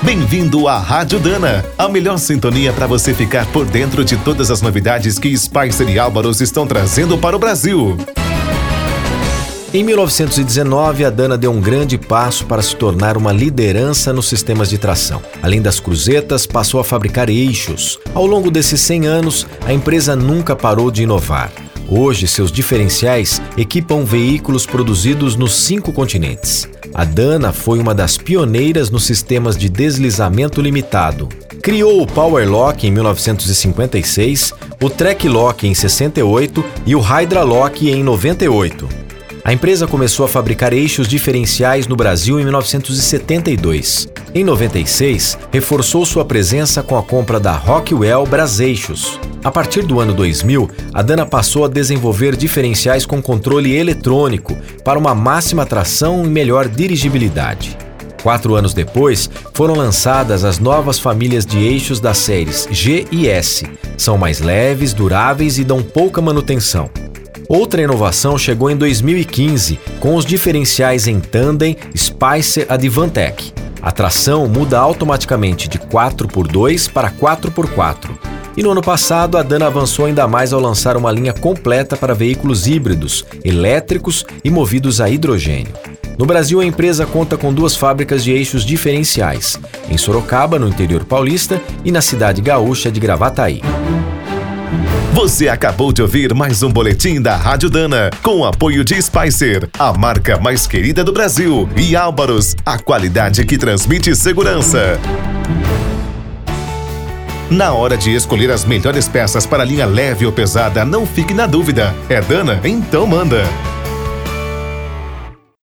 Bem-vindo à Rádio Dana, a melhor sintonia para você ficar por dentro de todas as novidades que Spicer e Álvaros estão trazendo para o Brasil. Em 1919, a Dana deu um grande passo para se tornar uma liderança nos sistemas de tração. Além das cruzetas, passou a fabricar eixos. Ao longo desses 100 anos, a empresa nunca parou de inovar. Hoje, seus diferenciais equipam veículos produzidos nos 5 continentes. A Dana foi uma das pioneiras nos sistemas de deslizamento limitado. Criou o Power Lock em 1956, o Track Lock em 68 e o Hydra Lock em 98. A empresa começou a fabricar eixos diferenciais no Brasil em 1972. Em 96, reforçou sua presença com a compra da Rockwell Braseixos. A partir do ano 2000, a Dana passou a desenvolver diferenciais com controle eletrônico para uma máxima tração e melhor dirigibilidade. 4 anos depois, foram lançadas as novas famílias de eixos das séries G e S. São mais leves, duráveis e dão pouca manutenção. Outra inovação chegou em 2015, com os diferenciais em tandem Spicer Advantech. A tração muda automaticamente de 4x2 para 4x4. E no ano passado, a Dana avançou ainda mais ao lançar uma linha completa para veículos híbridos, elétricos e movidos a hidrogênio. No Brasil, a empresa conta com 2 fábricas de eixos diferenciais, em Sorocaba, no interior paulista, e na cidade gaúcha de Gravataí. Você acabou de ouvir mais um boletim da Rádio Dana, com o apoio de Spicer, a marca mais querida do Brasil, e Álvaros, a qualidade que transmite segurança. Na hora de escolher as melhores peças para a linha leve ou pesada, não fique na dúvida. É Dana? Então manda!